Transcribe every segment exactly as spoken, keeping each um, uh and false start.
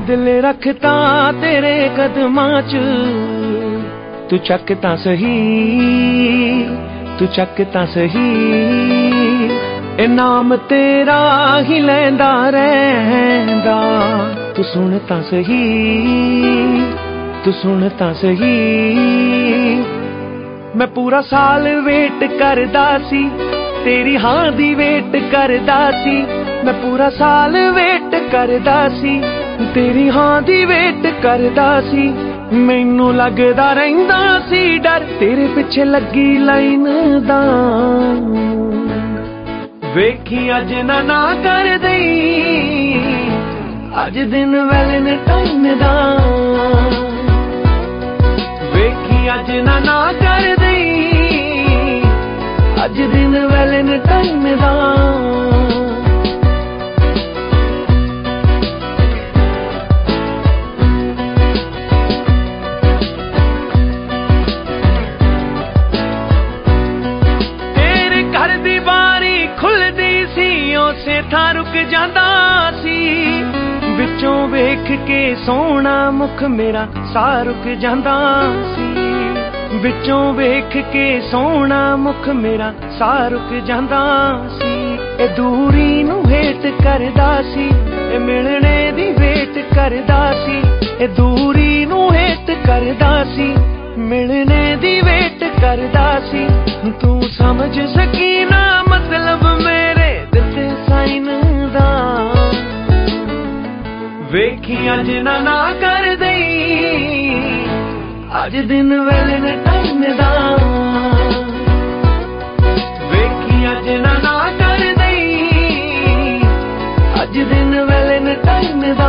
दिल रखता तेरे कदमां च, तू चक तां सही, तू चक तां सही। ए नाम तेरा ही लैंदा रहिंदा, तू सुन तां सही, तू सुन तां सही। मैं पूरा साल वेट करदा सी, तेरी हां दी वेट करदा सी। मैं पूरा साल वेट करदा सी, तेरी हां दी वेट करदा सी। मैनू लगदा रहिंदा सी डर, तेरे पिछे लगी लाइन दा। वेखी अज ना ना कर दई, अज दिन वैलेंटाइन दा। वेखी अज ना ना कर दई, अज दिन वैलेंटाइन दा। था रुक जांदा सी, विचों वेख के सोहना मुख मेरा सा रुक जांदा सी। विचों वेख के सोहना मुख मेरा सा रुक जांदा सी। ए दूरी नू हेट करदा सी, ए मिलने दी वेट करदा सी। ए दूरी नू हेट करदा सी, मिलने दी वेट करदा सी। तू समझ सकी ना मतलब मेरे दिते साइन दा। वेखी अज ना ना कर दई, अज दिन वैलेंटाइन दा। वेखी अज ना ना कर दई, अज दिन वैलेंटाइन दा।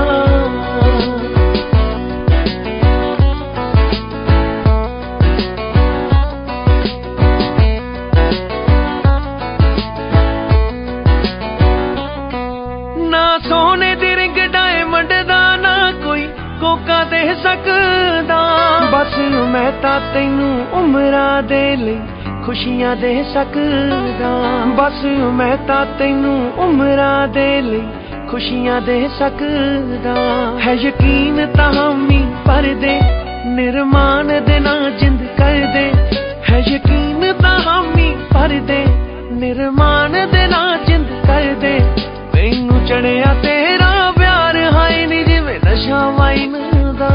सोने दी रिंग डायमंड दा ना कोई कोका दे सकदा। बस मैं तां तैनू उमरां दे लई खुशियां दे सकदा। बस मैं तां तैनू उमरां दे लई खुशियां दे सकदा। है यकीन तां हामी पर दे, निरमान दे ना जिंद कर दे। है यकीन तां हामी पर दे, निरमान दे ना जिंद कर दे। मैनू चढ़िया तेरा प्यार हाय नी जिवें नशा वाइन दा।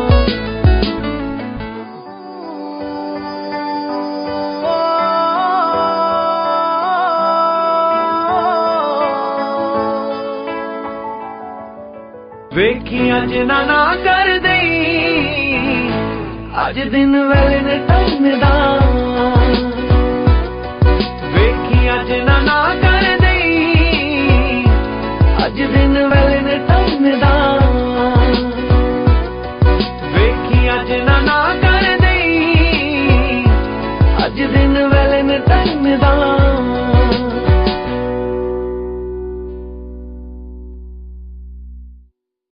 वेखी अज ना ना कर दई, अज दिन वैलेंटाइन दा। वेखी अज ना ना कर दई, अज दिन वैलेंटाइन दा।